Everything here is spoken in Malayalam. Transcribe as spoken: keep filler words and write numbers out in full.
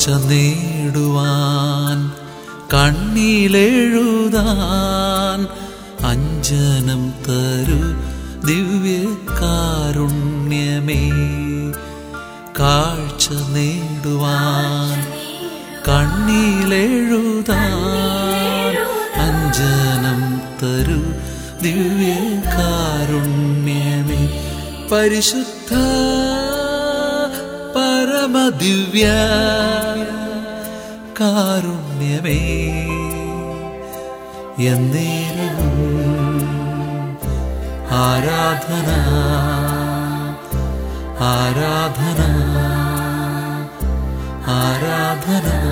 നേടുവാൻ കണ്ണിലെഴുതാൻ അഞ്ജനം തരൂ ദിവ്യകാരുണ്യമേ. കാഴ്ച നേടുവാൻ കണ്ണിലെഴുതാൻ അഞ്ജനം തരൂ ദിവ്യകാരുണ്യമേ. പരിശുദ്ധ പരമദിവ്യ കാരുണ്യമേ, എന്നേരവും ആരാധന ആരാധന ആരാധന.